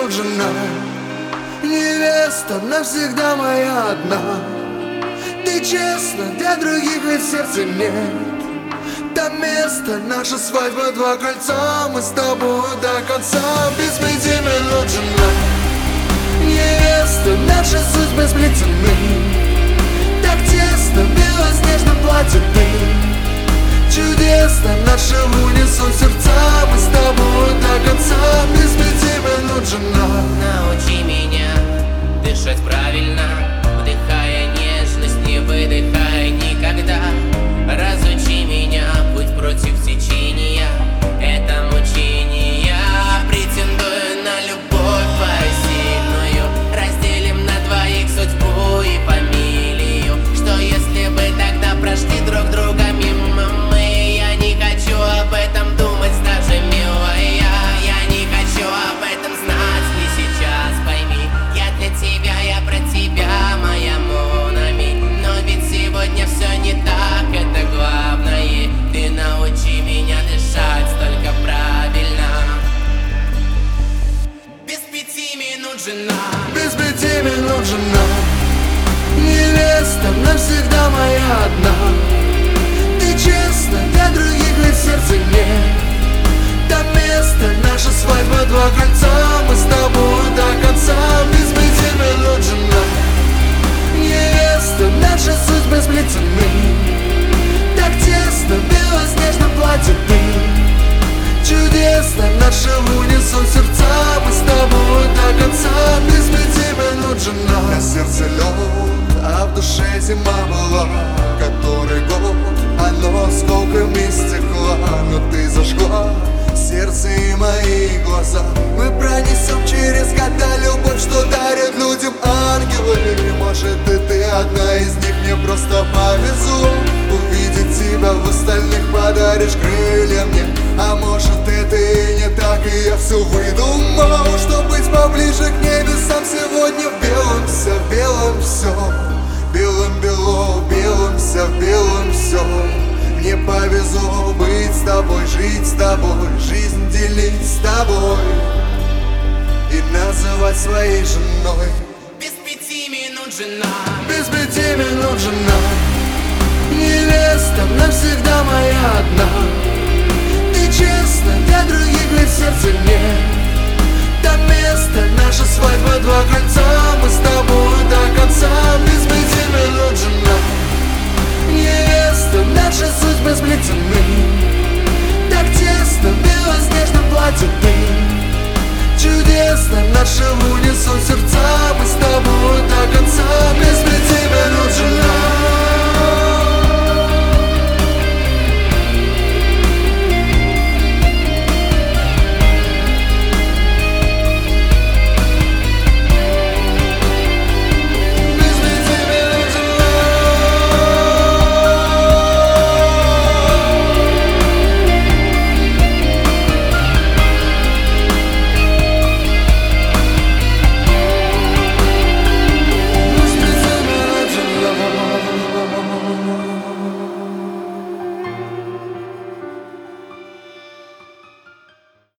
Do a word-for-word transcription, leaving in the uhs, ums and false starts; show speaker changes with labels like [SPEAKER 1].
[SPEAKER 1] минут жена, невеста навсегда моя одна. Ты честна, для других ведь сердца нет. Там место, наша свадьба, два кольца, мы с тобой до конца. Без пяти минут жена, невеста, наши судьбы сплетены. Так тесно, в белоснежном платье ты. Чудесно, наши в унисон сердца, мы с тобой до конца. Без пяти минут жена.
[SPEAKER 2] Научи меня дышать правильно, вдыхая нежность, не выдыхая никогда. Разучи меня путь против течения, это мучение. Претендую на любовь твою сильную, разделим на двоих судьбу и фамилию. Что если бы тогда прошли друг друга мимо мы? Я не хочу об этом думать даже, милая. Я не хочу об этом знать не сейчас, пойми. Я для тебя, я про тебя, моя Монами. Но ведь сегодня все не так, это главное. Ты научи меня дышать только правильно. Без пяти минут жена.
[SPEAKER 1] Без пяти минут жена, невеста навсегда моя одна. Ты честна, для других ведь сердца нет. Там место, наша свадьба, два кольца, мы с тобой до конца. Без пяти минут жена, невеста, наши судьбы сплетены. Так тесно, в белоснежном платье ты. Чудесно, наши в унисон сердца, мы с тобой до конца. Без пяти минут жена. На сердце лед, а в душе зима была. Который год, оно сколками стекла. Но ты зажгла сердце и мои глаза. Мы пронесем через года любовь, что дарят людям ангелы. Может и ты одна из них, мне просто повезло увидеть тебя, в остальных подаришь крылья мне. А может это и не так, и я все выдумал, чтоб быть поближе к небесам. Сегодня в белом все, в белом все, белым бело, белым все, в белом все. Мне повезло быть с тобой, жить с тобой, жизнь делить с тобой и называть своей женой.
[SPEAKER 2] Без пяти минут жена.
[SPEAKER 1] Без пяти минут жена, невеста навсегда моя одна. Ты честна, для других ведь сердца нет. Там место, наша свадьба, два кольца, мы с тобой до конца. Без пяти минут жена, невеста, наши судьбы сплетены. Так тесно, в белоснежном платье ты. Чудесно, наши